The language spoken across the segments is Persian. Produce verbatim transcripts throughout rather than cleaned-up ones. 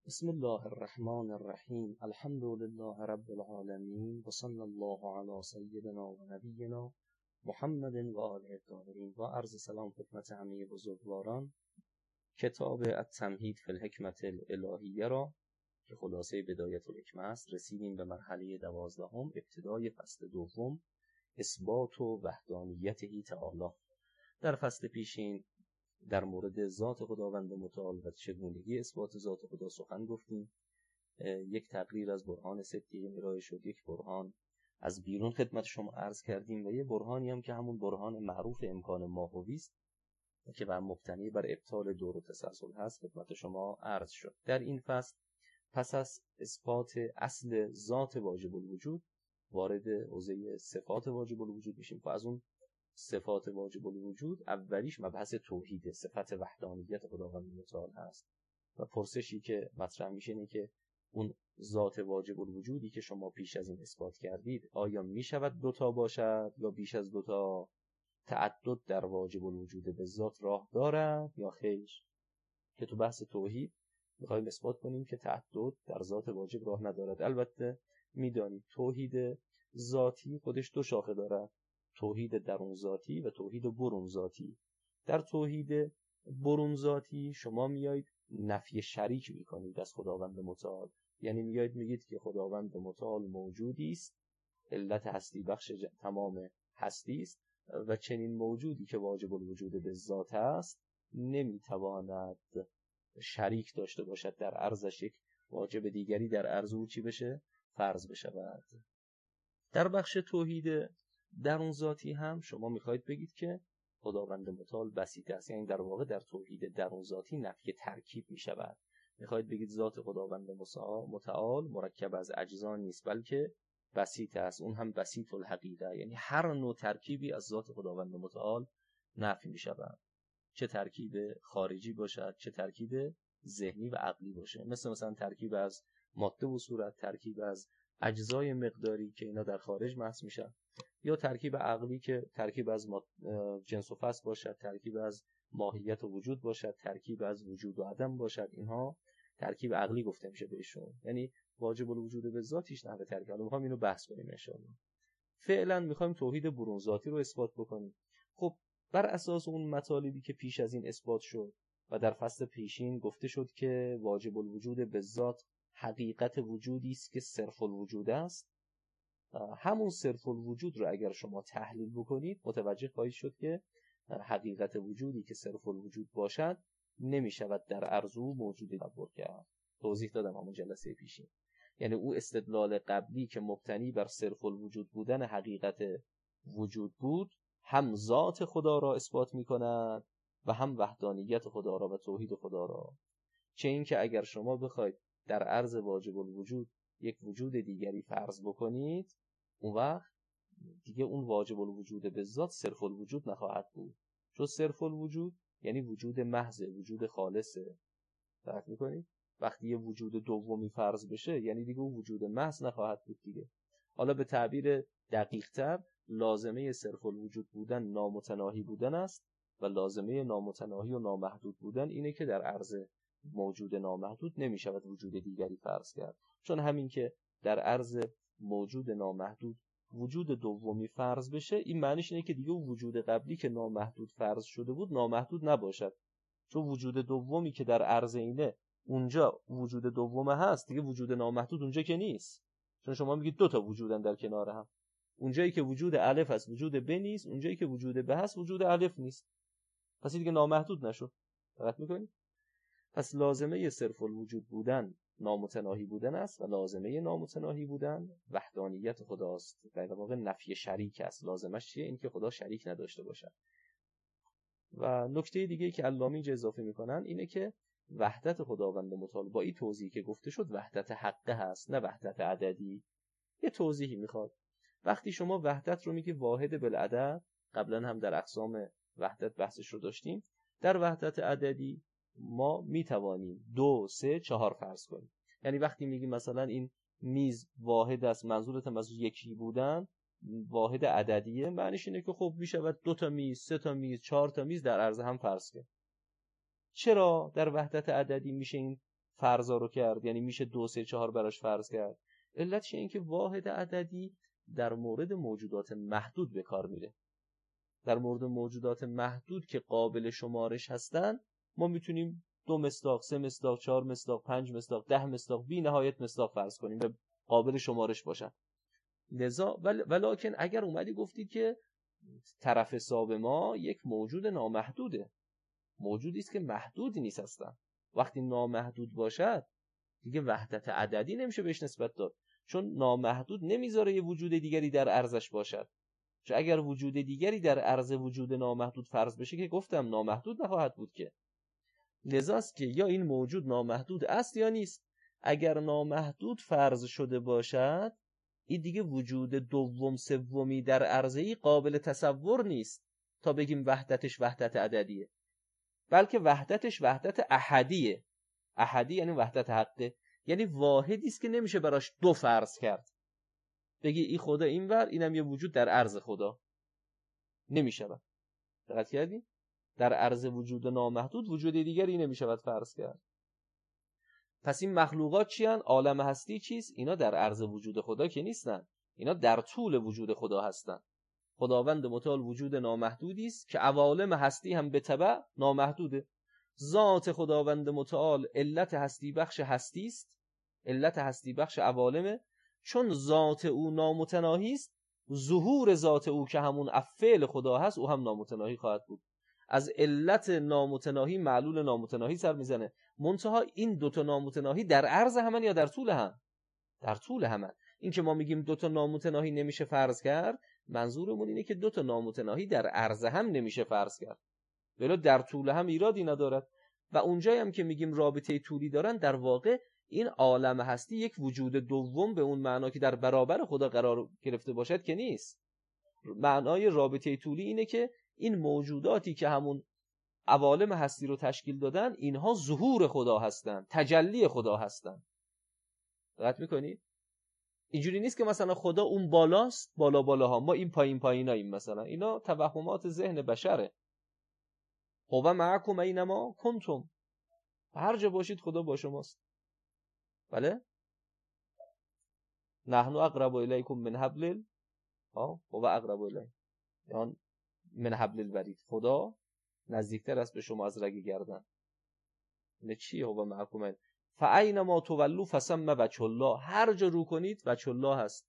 بسم الله الرحمن الرحیم. الحمد لله رب العالمین و صلی الله علی سیدنا و نبینا محمد و آله الطاهرین. و عرض سلام خدمت همه بزرگواران. کتاب التمهید فی الحکمة الالهیه را که خلاصه بدایت الحکمه است رسیدیم به مرحله دوازدهم، ابتدای فصل دوم، اثبات و وحدانیته تعالی. در فصل پیشین در مورد ذات خداوند متعال و چگونگی اثبات ذات خدا سخن گفتیم. یک تقریر از برهان صدیقین ارائه شد، یک برهان از بیرون خدمت شما عرض کردیم و یک برهانی هم که همون برهان معروف امکان ماهوی است که بر مبتنی بر ابطال دور و تسلسل هست خدمت شما عرض شد. در این فصل پس از اثبات اصل ذات واجب الوجود وارد حوزه صفات واجب الوجود میشیم و از اون صفات واجب الوجود اولیش مبحث توحید، صفت وحدانیت خداوند متعال هست و پرسشی که مطرح میشه اینه که اون ذات واجب الوجودی که شما پیش از این اثبات کردید آیا میشود دوتا باشد یا بیش از دوتا؟ تعدد در واجب الوجود به ذات راه دارد یا خیر؟ که تو بحث توحید میخوایم اثبات کنیم که تعدد در ذات واجب راه ندارد. البته میدانید توحید ذاتی خودش دو شاخه دارد، توحید درون ذاتی و توحید برون ذاتی. در توحید برون ذاتی شما میایید نفی شریک میکنید از خداوند متعال، یعنی میایید میگید که خداوند متعال موجودی است، علت هستی بخش تمام هستی است و چنین موجودی که واجب الوجود به ذات است نمیتواند شریک داشته باشد در عرضش یک واجب دیگری در عرض او چی بشه؟ فرض بشود. در بخش توحید درون ذاتی هم شما میخواید بگید که خداوند متعال بسیط است، یعنی در واقع در توحید درون ذاتی نفی ترکیب میشود. میخواید بگید ذات خداوند متعال مرکب از اجزا نیست بلکه بسیط است، اون هم بسیط الحقیقه، یعنی هر نوع ترکیبی از ذات خداوند متعال نفی میشود، چه ترکیب خارجی باشد چه ترکیب ذهنی و عقلی باشه، مثل مثلا ترکیب از ماده و صورت، ترکیب از اجزای مقداری که اینا در خارج محض میشن، یا ترکیب عقلی که ترکیب از جنس و فصل باشد، ترکیب از ماهیت و وجود باشد، ترکیب از وجود و عدم باشد، اینها ترکیب عقلی گفته میشه بهشون، یعنی واجب الوجود به ذاتیش نحوه ترکیب. حالا میخوام اینو بحث کنیم ان شاء الله. فعلا میخوایم توحید برون ذاتی رو اثبات بکنیم. خب بر اساس اون مطالبی که پیش از این اثبات شد و در فصل پیشین گفته شد که واجب الوجود به ذات حقیقت وجودی است که صرف الوجود است، همون صرف الوجود رو اگر شما تحلیل بکنید متوجه خواهید شد که حقیقت وجودی که صرف الوجود باشد نمی شود در عرض او موجودی تصور کرد. توضیح دادم همون جلسه پیشین، یعنی او استدلال قبلی که مبتنی بر صرف الوجود بودن حقیقت وجود بود هم ذات خدا را اثبات می کند و هم وحدانیت خدا را و توحید خدا را. چه این که اگر شما بخواید در عرض واجب الوجود یک وجود دیگری فرض بکنید اون وقت دیگه اون واجب الوجود به ذات صرف الوجود نخواهد بود، چون صرف الوجود یعنی وجود محض، وجود خالصه. درک میکنید؟ وقتی یه وجود دومی فرض بشه یعنی دیگه اون وجود محض نخواهد بود دیگه. حالا به تعبیر دقیق تر لازمه صرف الوجود بودن نامتناهی بودن است و لازمه نامتناهی و نامحدود بودن اینه که در عرض موجود نامحدود نمی شود وجود دیگری فرض کرد، چون همین که در عرض موجود نامحدود وجود دومی فرض بشه این معنیش اینه که دیگه وجود قبلی که نامحدود فرض شده بود نامحدود نباشد، چون وجود دومی که در عرض اینه اونجا وجود دومه هست دیگه وجود نامحدود اونجا که نیست، چون شما میگید دو تا وجودن در کنار هم، اونجایی که وجود الف هست وجود ب نیست، اونجایی که وجود ب هست وجود الف نیست، پس دیگه نامحدود نشد. دقت میکنید؟ پس لازمه صرف الوجود بودن نامتناهی بودن است و لازمه نامتناهی بودن وحدانیت خداست، در واقع نفی شریک است. لازمش چیه؟ این که خدا شریک نداشته باشد. و نکته دیگه که علامه اینجا اضافه میکنن اینه که وحدت خداوند متعال با این توضیحی که گفته شد وحدت حقه هست نه وحدت عددی. یه توضیحی میخواد. وقتی شما وحدت رو میگی واحد بالعدد، قبلا هم در اقسام وحدت بحثش رو داشتیم، در وحدت عددی ما میتوانیم دو، سه، چهار فرض کنیم. یعنی وقتی میگیم مثلا این میز واحد است، منظورت هم از یکی بودن واحد عددیه، معنیش اینه که خب میشود دو تا میز، سه تا میز، چهار تا میز در عرض هم فرض کنیم. چرا در وحدت عددی میشه این فرضا رو کرد، یعنی میشه دو سه چهار براش فرض کرد. علتش این که واحد عددی در مورد موجودات محدود به کار میره. در مورد موجودات محدود که قابل شمارش هستن ما میتونیم دو مصداق، سه مصداق، چهار مصداق، پنج مصداق، ده مصداق، بی نهایت مصداق فرض کنیم و قابل شمارش باشن. لذا ول... ولکن اگر اومدی گفتی که طرف حساب ما یک موجود نامحدوده، موجودی است که محدود نیست اصلا، وقتی نامحدود باشد دیگه وحدت عددی نمیشه بهش نسبت داد، چون نامحدود نمیذاره یه وجود دیگری در عرضش باشد. چون اگر وجود دیگری در عرض وجود نامحدود فرض بشه که گفتم نامحدود نخواهد بود که. لذاست که یا این موجود نامحدود است یا نیست. اگر نامحدود فرض شده باشد این دیگه وجود دوم سومی در عرضه‌ای قابل تصور نیست تا بگیم وحدتش وحدت عددیه، بلکه وحدتش وحدت احدیه. احدی یعنی وحدت حقه، یعنی واحدی است که نمیشه براش دو فرض کرد، بگی این خدا اینور اینم یه وجود در عرض خدا، نمیشه. دقت کردی؟ در عرض وجود نامحدود وجود دیگری نمیشود فرض کرد. پس این مخلوقات چی هستند؟ عالم هستی چیست؟ اینا در عرض وجود خدا که نیستن، اینا در طول وجود خدا هستند. خداوند متعال وجود نامحدودی است که عوالم هستی هم به تبع نامحدوده. ذات خداوند متعال علت هستی بخش هستی است، علت هستی بخش عوالمه. چون ذات او نامتناهی است، ظهور ذات او که همون افعال خدا هست او هم نامتناهی خواهد بود. از علت نامتناهی معلول نامتناهی سر میزنه. منتها این دوتا نامتناهی در عرض همن یا در طول هم؟ در طول همن. این که ما میگیم دوتا نامتناهی نمیشه فرض کرد، منظورمون اینه که دوتا نامتناهی در عرض هم نمیشه فرض کرد، ولی در طول هم ایرادی ندارد. و اونجایی هم که میگیم رابطه طولی دارن، در واقع این عالم هستی یک وجود دوم به اون معنا که در برابر خدا قرار گرفته باشد که نیست. معنای رابطه طولی اینه که این موجوداتی که همون عوالم هستی رو تشکیل دادن، اینها ظهور خدا هستن، تجلی خدا هستن. دقت میکنی؟ اینجوری نیست که مثلا خدا اون بالاست، بالا بالاها، ما این پایین پاییناییم. مثلا اینا توهمات ذهن بشره. هو معکم اینما کنتم، هر جا باشید خدا با شماست. بله؟ نحن اقرب الیکم من حبل ها هو اقرب الی یعنی من حبل الورید، خدا نزدیکتر است به شما از رگ گردن. نه چیه هو معکم؟ فاینما تولوا فثم وجه الله، هر جا رو کنید وجه الله هست.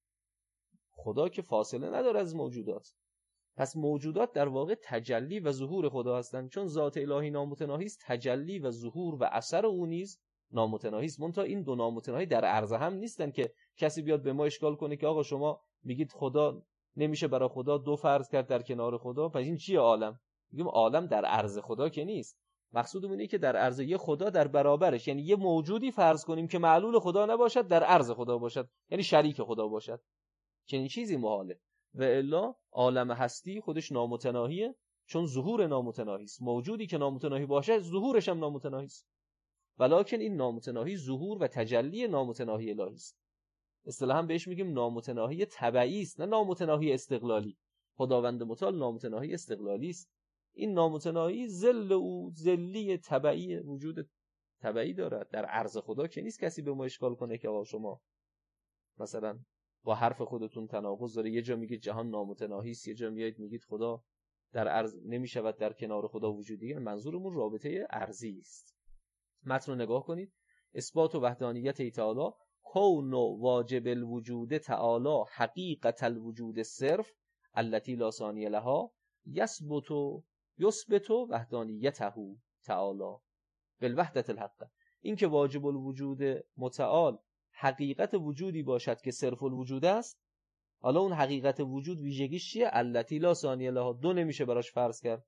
خدا که فاصله نداره از موجودات. پس موجودات در واقع تجلی و ظهور خدا هستند. چون ذات الهی نامتناهی است، تجلی و ظهور و اثر او نیز نامتناهی است. منتها این دو نامتناهی در عرض هم نیستن که کسی بیاد به ما اشکال کنه که آقا شما میگید خدا نمیشه برای خدا دو فرض کرد در کنار خدا، پس این چیه عالم؟ میگیم عالم در عرض خدا که نیست. مقصودمون اینه که در عرض یه خدا در برابرش، یعنی یه موجودی فرض کنیم که معلول خدا نباشد، در عرض خدا باشد، یعنی شریک خدا باشد. چنین چیزی محاله. و الا عالم هستی خودش نامتناهیه، چون ظهور نامتناهی است. موجودی که نامتناهی باشه ظهورش هم نامتناهی است. ولکن این نامتناهی ظهور و تجلی نامتناهی الهی است. اصطلاحاً بهش میگیم نامتناهی تبعی است، نه نامتناهی استقلالی. خداوند متعال نامتناهی استقلالی است. این نامتناهی ذل او ذلی تبعی وجود تبعی دارد. در عرض خدا که نیست کسی به ما اشکال کنه که آقا شما مثلا با حرف خودتون تناقض داره. یه جا میگید جهان نامتناهی است، یه جا میایید میگید خدا در عرض نمیشود در کنار خدا وجودی. منظورمون رابطه ارضی است. متن رو نگاه کنید. اثبات وحدانیت تعالی، کون واجب الوجود تعالی حقیقت الوجود صرف التي لا ثانی لها یثبت یثبت وحدانیته تعالی بالوحدت الحق. این که واجب الوجود متعال حقیقت وجودی باشد که صرف الوجود است، حالا اون حقیقت وجود ویژگیش چیه؟ التی لا ثانی لها، دو نمیشه براش فرض کرد.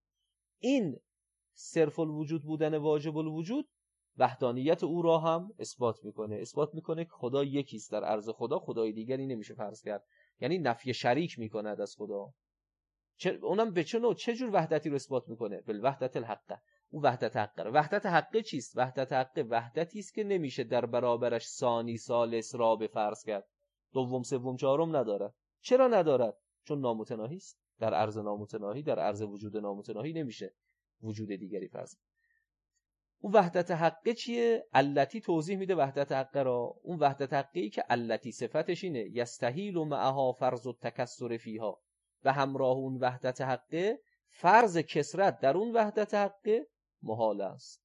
این صرف الوجود بودن واجب الوجود وحدانیت او را هم اثبات میکنه. اثبات میکنه که خدا یکیست، در عرض خدا خدای دیگری نمیشه فرض کرد، یعنی نفی شریک میکنه از خدا. چه اونم به چه نوع، چه جور وحدتی رو اثبات میکنه؟ بالوحدت الحق. او وحدت حقه. وحدت حقه چیست؟ وحدت حقه وحدتی است که نمیشه در برابرش ثانی ثالث رابع فرض کرد، دوم سوم چهارم نداره. چرا ندارد؟ چون نامتناهی است. در عرض نامتناهی، در عرض وجود نامتناهی نمیشه وجود دیگری فرض. اون وحدت حقه چیه؟ التی توضیح میده وحدت حقه را. اون وحدت حقه‌ای که التی صفتش اینه یستحیل و معها فرض التکثر فیها، و همراه اون وحدت حقه فرض کثرت در اون وحدت حقه محال است.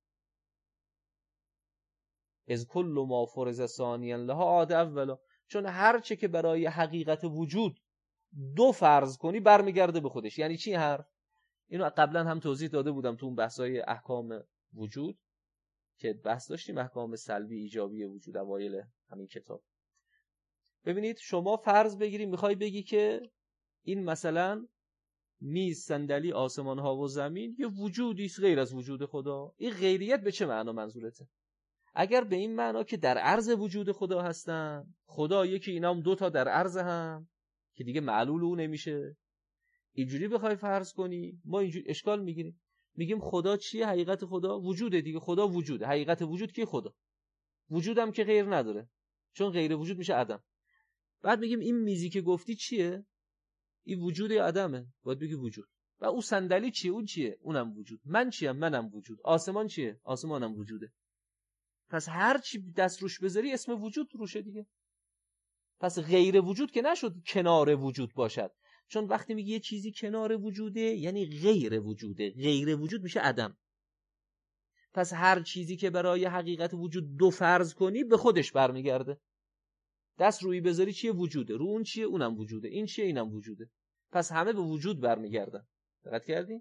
از کل ما فرض ثانیا لها عاد اولا، چون هر چه که برای حقیقت وجود دو فرض کنی برمیگرده به خودش. یعنی چی حرف؟ اینو قبلا هم توضیح داده بودم تو اون بحثای احکام وجود که بحث داشتیم، احکام سلبی ایجابی وجود اوایل همین کتاب. ببینید شما فرض بگیری میخوای بگی که این مثلا میز، صندلی، آسمان ها و زمین یه وجودی است غیر از وجود خدا. این غیریت به چه معنا منظورته؟ اگر به این معنا که در عرض وجود خدا هستن، خدا یکی اینا هم دو تا در عرض هم که دیگه معلول او نمیشه، اینجوری بخوای فرض کنی ما اینجوری اشکال میگیریم. میگیم خدا چیه؟ حقیقت خدا وجوده دیگه. خدا وجوده، حقیقت وجود که خدا وجودم که غیر نداره، چون غیر وجود میشه عدم. بعد میگیم این میزی که گفتی چیه؟ این وجود یا عدمه؟ باید بگی وجود. و اون صندلی چیه؟ اون چیه؟ اونم وجود. من چیم؟ منم وجود. آسمان چیه؟ آسمانم وجوده. پس هر چی دست روش بذاری اسم وجود روشه دیگه. پس غیر وجود که نشد کنار وجود باشد، چون وقتی میگی یه چیزی کنار وجوده یعنی غیر وجوده. غیر وجود میشه عدم. پس هر چیزی که برای حقیقت وجود دو فرض کنی به خودش برمیگرده. دست روی بذاری چیه؟ وجوده. رو اون چیه؟ اونم وجوده. این چیه؟ اینم وجوده. پس همه به وجود برمیگردن. دقت کردین؟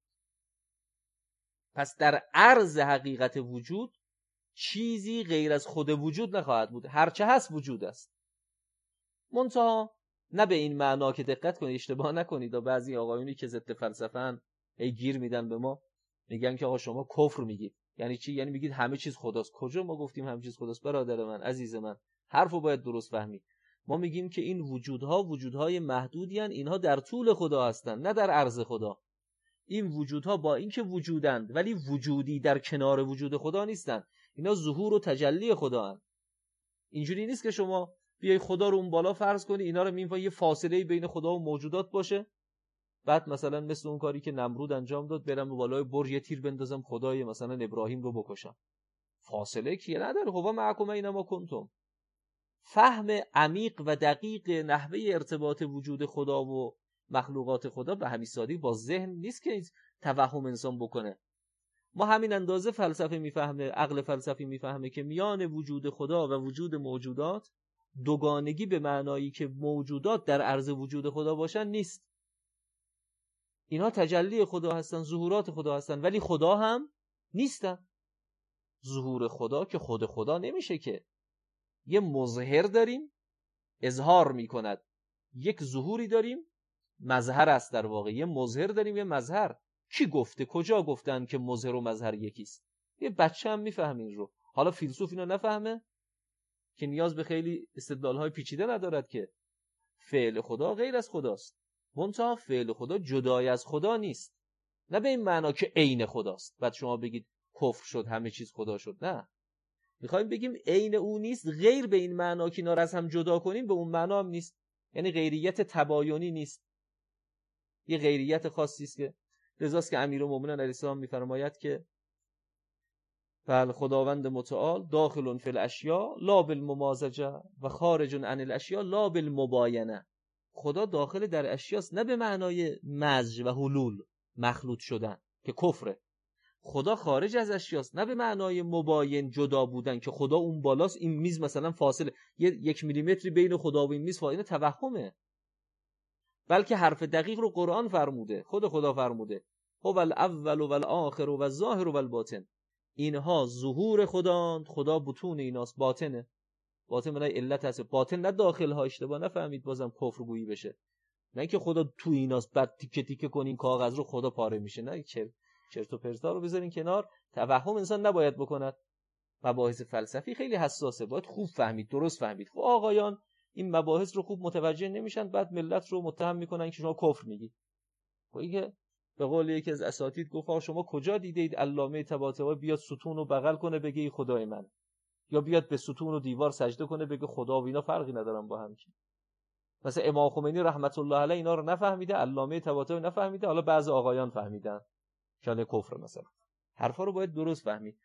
پس در عرض حقیقت وجود چیزی غیر از خود وجود نخواهد بود. هرچه هست وجود است. منتها نه به این معنا که دقت کنید اشتباه نکنید. و بعضی آقایونی که ضد فلسفه‌ان ای گیر میدن به ما، میگن که آقا شما کفر میگید. یعنی چی؟ یعنی میگید همه چیز خداست. کجا ما گفتیم همه چیز خداست؟ برادر من، عزیز من، حرفو باید درست فهمید. ما میگیم که این وجودها وجودهای محدودی هستند، اینها در طول خدا هستند نه در عرض خدا. این وجودها با اینکه وجودند ولی وجودی در کنار وجود خدا نیستند. اینا ظهور و تجلی خدا هستند. اینجوری نیست که شما بیای خدا رو اون بالا فرض کنی، اینا رو می‌فهمی یه فاصله بین خدا و موجودات باشه، بعد مثلا مثل اون کاری که نمرود انجام داد، برم به بالای برج یه تیر بندازم خدای مثلا ابراهیم رو بکشم. فاصله کیه؟ نداره. خب معکم اینما کنتم. فهم عمیق و دقیق نحوه ارتباط وجود خدا و مخلوقات خدا به همین سادگی با ذهن نیست که توهم انسان بکنه. ما همین اندازه فلسفه میفهمه، عقل فلسفی میفهمه که میان وجود خدا و وجود موجودات دوگانگی به معنایی که موجودات در عرض وجود خدا باشن نیست. اینها تجلی خدا هستن، ظهورات خدا هستن، ولی خدا هم نیستن. ظهور خدا که خود خدا نمیشه که. یه مظهر داریم اظهار میکند، یک ظهوری داریم مظهر است. در واقع یه مظهر داریم یه مظهر. کی گفته؟ کجا گفتن که مظهر و مظهر یکیست؟ یه بچه هم میفهمه این رو. حالا فیلسوف اینو نفهمه که نیاز به خیلی استدلال‌های پیچیده ندارد که فعل خدا غیر از خداست. منتها فعل خدا جدای از خدا نیست. نه به این معنا که عین خداست بعد شما بگید کفر شد همه چیز خدا شد. نه، میخوایم بگیم عین او نیست، غیر به این معنا که اینا رو از هم جدا کنیم به اون معنا هم نیست. یعنی غیریت تباینی نیست، یه غیریت خاصی است که لذاست که امیرالمومنین علیه السلام میفرماید که بل خداوند متعال داخل فی الاشیاء لا بالممازجه و خارج عن الاشیاء لا بالمباینه. خدا داخل در اشیاست نه به معنای مزج و حلول مخلوط شدن که کفره. خدا خارج از اشیاست نه به معنای مباین جدا بودن که خدا اون بالاست این میز مثلا فاصله یک میلیمتری بین خدا و این میز فاصله توهمه. بلکه حرف دقیق رو قرآن فرموده، خود خدا فرموده هو الاول و الاخر و الظاهر و الباطن. اینها ظهور خداند، خدا بطون ایناست، باطنه. باطن منای علت هست، باطن نه داخل ها. اشتباه نفهمید بازم کفر گویی بشه. نه که خدا تو ایناست بعد تیکه تیکه کنین کاغذ رو خدا پاره میشه. نه، چرت چرت و پرتا رو بذارین کنار. توهم انسان نباید بکند. مباحث فلسفی خیلی حساسه، باید خوب فهمید، درست فهمید. خب آقایان این مباحث رو خوب متوجه نمیشن، بعد ملت رو متهم میکنن که شما کفر میگید. خب اینکه به قول یکی از اساتید گفت شما کجا دیدید علامه طباطبایی بیاد ستون رو بغل کنه بگه ای خدای من، یا بیاد به ستون و دیوار سجده کنه بگه خدا و اینا فرقی ندارن با هم. مثلا امام خمینی رحمت الله علیه اینا رو نفهمیده، علامه طباطبایی نفهمیده، حالا بعضی آقایان فهمیدن. شاید کفر مثلا. حرفا رو باید درست فهمید.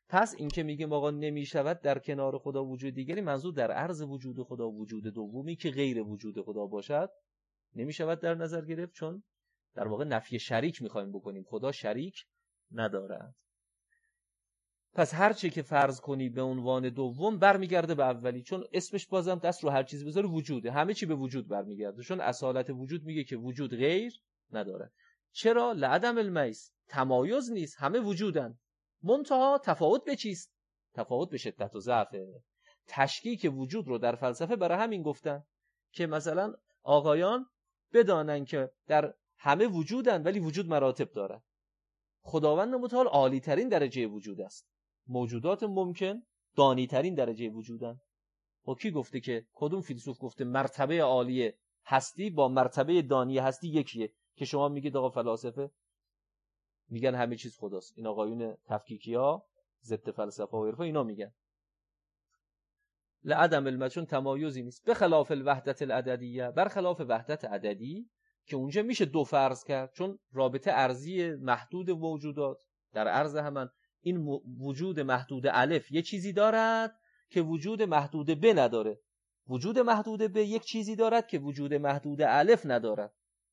پس این که میگیم آقا نمیشود در کنار خدا وجود دیگری، منظور در عرض وجود خدا وجود دومی که غیر وجود خدا باشد نمیشود در نظر گرفت، چون در واقع نفی شریک میخوایم بکنیم، خدا شریک ندارد. پس هر چی که فرض کنی به عنوان دوم برمیگرده به اولی، چون اسمش بازم دست رو هر چیز بذاره وجوده، همه چی به وجود برمیگرده، چون اصالت وجود میگه که وجود غیر نداره. چرا؟ لعدم المیز، تمایز نیست، همه وجودن، منتها تفاوت به چیست؟ تفاوت به شدت و ضعفه. تشکیک وجود رو در فلسفه برای همین گفتن که مثلا آقایان بدانن که در همه وجودن ولی وجود مراتب داره. خداوند متعال عالی ترین درجه وجود است، موجودات ممکن دانی ترین درجه وجودن. و کی گفته که، کدوم فیلسوف گفته مرتبه عالی هستی با مرتبه دانی هستی یکیه؟ که شما میگید آقا فلاسفه میگن همه چیز خداست، این آقایون تفکیکیا ضد فلسفه و عرفا اینا میگن لعدم المجون، چون تمایزی نیست. به خلاف الوحدت العددیه، برخلاف وحدت عددی که اونجا میشه دو فرض کرد، چون رابطه ارضی محدود موجودات در عرض همان، این وجود محدود الف یه چیزی دارد که وجود محدود ب نداره، وجود محدود ب یک چیزی دارد که وجود محدود الف ندارد.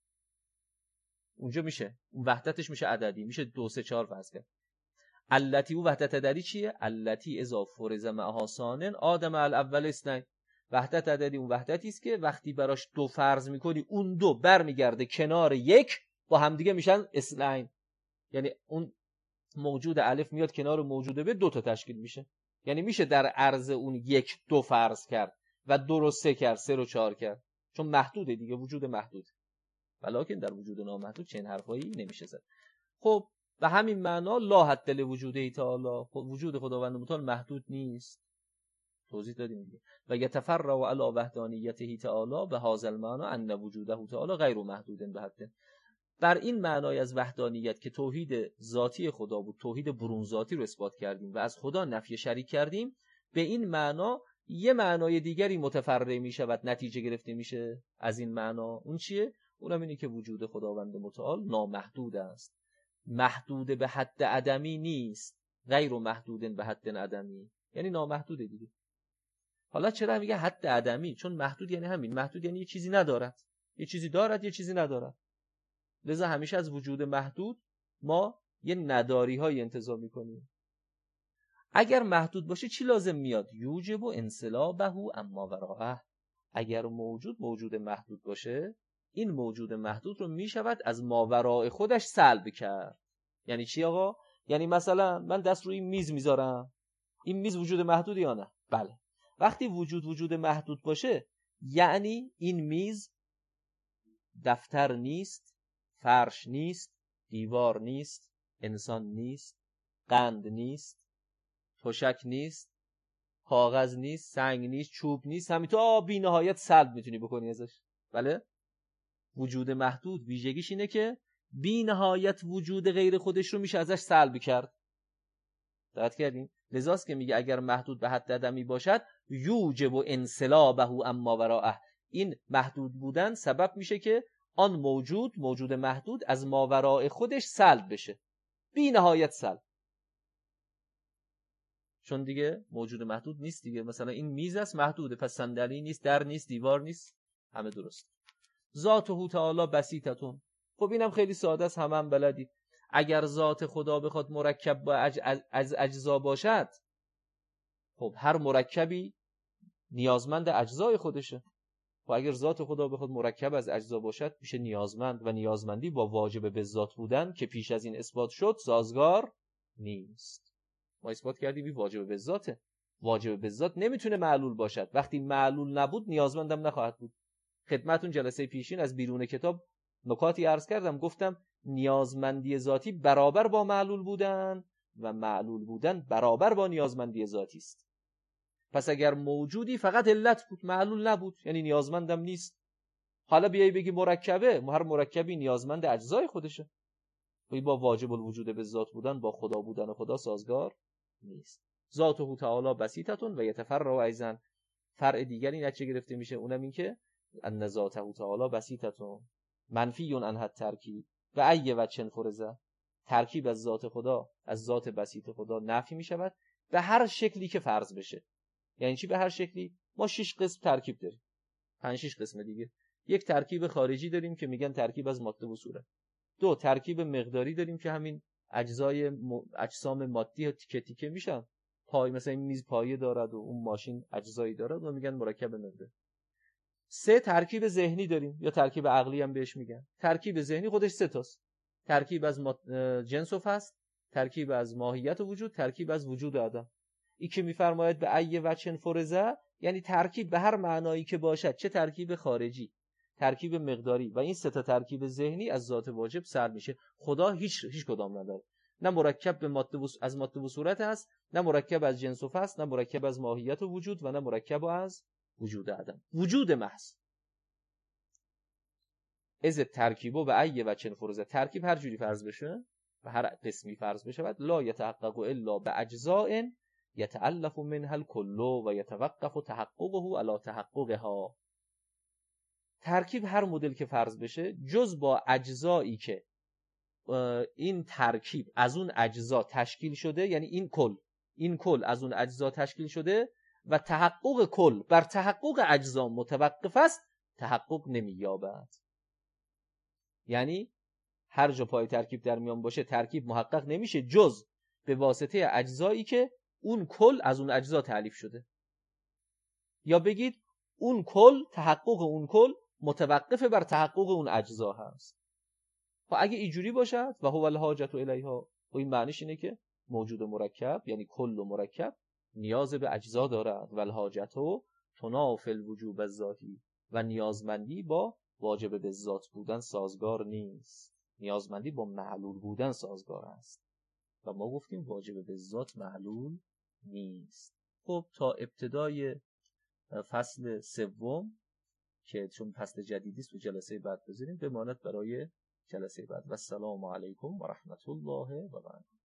اونجا میشه وحدتش میشه عددی، میشه دو سه چهار فرض کرد. التی، او وحدت عددی چیه؟ التی اذا فرض معها ثانٍ آدم الاول اثنین. وحدت عددی اون وحدتی است که وقتی براش دو فرض میکنی اون دو برمیگرده کنار یک، با همدیگه میشن اثنین. یعنی اون موجود الف میاد کنار موجود ب، دو تا تشکیل میشه. یعنی میشه در عرض اون یک دو فرض کرد و دو رو سه کرد، سه رو چهار کرد، چون محدوده دیگه، وجود محدود. ولیکن در وجود نامحدود چنین حرفایی نمیشه زد. خب به همین معنا لا حد لوجوده تعالی، وجود خداوند متعال محدود نیست. توضیح دادیم دیگه. و یتفرع علی وحدانیته تعالی به هذا المعنى ان وجوده تعالی غیر محدود به حد. بر این معنای از وحدانیت که توحید ذاتی خدا بود، توحید برون ذاتی رو اثبات کردیم و از خدا نفی شریک کردیم، به این معنا یه معنای دیگری متفرع می شود، نتیجه گرفته میشه از این معنا. اون چیه؟ اونم اینه که وجود خداوند متعال نامحدود است، محدود به حد عدمی نیست، غیر محدود به حد عدمی، یعنی نامحدود دیگه. حالا چرا میگه حد عدمی؟ چون محدود یعنی همین، محدود یعنی یه چیزی ندارد، یه چیزی دارد یه چیزی ندارد. لذا همیشه از وجود محدود ما یه نداری های انتظار میکنیم. اگر محدود باشه چی لازم میاد؟ یوجب و انسلابه اما وراءه. اگر موجود موجود محدود باشه، این موجود محدود رو میشود از ماوراء خودش سلب کرد. یعنی چی آقا؟ یعنی مثلا من دست روی میز میذارم، این میز وجود محدودی یا نه؟ بله. وقتی وجود وجود محدود باشه، یعنی این میز دفتر نیست، فرش نیست، دیوار نیست، انسان نیست، قند نیست، تشک نیست، کاغذ نیست، سنگ نیست، چوب نیست، همینطور بی نهایت سلب میتونی بکنی ازش. بله؟ وجود محدود ویژگیش اینه که بی نهایت وجود غیر خودش رو میشه ازش سلب کرد. دقت کردین؟ لذاست که میگه اگر محدود به حد عدمی باشد یوجب و انسلابه اما وراءه. این محدود بودن سبب میشه که آن موجود موجود محدود از ماوراء خودش سلب بشه، بی نهایت سلب. چون دیگه موجود محدود نیست دیگه. مثلا این میز است محدوده، پس صندلی نیست، در نیست، دیوار نیست، همه درست. ذاته تعالی بسیطتون. خب اینم خیلی ساده است، همه هم بلدید. اگر ذات خدا بخواد مرکب با اج... از اجزا باشد، خب هر مرکبی نیازمند اجزای خودشه. و اگر ذات خدا بخواد مرکب از اجزا باشد، میشه نیازمند، و نیازمندی با واجب به ذات بودن که پیش از این اثبات شد سازگار نیست. ما اثبات کردیم این واجب به ذاته. واجب به ذات نمیتونه معلول باشد. وقتی معلول نبود نیازمندم نخواهد بود. خدمتون جلسه پیشین از بیرون کتاب نکاتی عرض کردم، گفتم نیازمندی ذاتی برابر با معلول بودن و معلول بودن برابر با نیازمندی ذاتی است. پس اگر موجودی فقط علت بود، معلول نبود، یعنی نیازمندم نیست. حالا بیایی بگی مرکبه، هر مرکبی نیازمند اجزای خودشه، و با واجب الوجود به ذات بودن با خدا بودن خدا سازگار نیست. ذاته تعالی بسیطتون و یتفرع ایضا. فرع دیگری نتیجه گرفته میشه، اونم این که ان ذاته تعالی بسیطتون منفی عن حد ترکیب و ای وجه فرضه. ترکیب از ذات خدا از ذات بسیط خدا نفی میشود به هر شکلی که فرض بشه. یعنی چی به هر شکلی؟ ما شش قسم ترکیب داریم، پنج شش قسم دیگه. یک ترکیب خارجی داریم که میگن ترکیب از ماده و صورت. دو ترکیب مقداری داریم که همین اجزای م... اجسام مادی تیکه تیکه میشن. پای مثلا این میز پایه دارد و اون ماشین اجزایی دارد و میگن مرکب مقداری. سه ترکیب ذهنی داریم یا ترکیب عقلی هم بهش میگن. ترکیب ذهنی خودش سه تاست. ترکیب از ما... جنس و فصل، ترکیب از ماهیت و وجود، ترکیب از وجود عدم. این که میفرماید به ای وجه فرزه، یعنی ترکیب به هر معنایی که باشد، چه ترکیب خارجی، ترکیب مقداری و این سه تا ترکیب ذهنی از ذات واجب سر میشه. خدا هیچ هیچ کدام نداره. نه مرکب به ماده و... از ماده و صورت هست، نه مرکب از جنس و فصل، نه مرکب از ماهیت و وجود و نه مرکب از وجود عدم. وجود محض. از ترکیبو به ای وجه فرزه، ترکیب هر جوری فرض بشه و هر قسمی فرض بشه بعد لا یتحقق الا باجزاء یتألف منها الكل و یتوقف تحققه علی تحققها. ترکیب هر مدل که فرض بشه جز با اجزایی که این ترکیب از اون اجزا تشکیل شده، یعنی این کل این کل از اون اجزا تشکیل شده و تحقق کل بر تحقق اجزا متوقف است، تحقق نمی‌یابد. یعنی هر جا پای ترکیب در میان باشه ترکیب محقق نمیشه جز به واسطه اجزایی که اون کل از اون اجزا تألیف شده. یا بگید اون کل، تحقق اون کل متوقف بر تحقق اون اجزا هست. و اگه اینجوری باشد و هو الحاجت الیها، و این معنیش اینه که موجود مرکب یعنی کل و مرکب نیاز به اجزا دارد و الحاجت تنافی الوجوب الذاتی، و نیازمندی با واجب به ذات بودن سازگار نیست. نیازمندی با معلول بودن سازگار است و ما گفتیم واجب به ذات معلول نیست. خب تا ابتدای فصل سوم که چون فصل جدیدی است و جلسه بعد بذاریم بماند برای جلسه بعد. و السلام علیکم و رحمت الله و برکاته.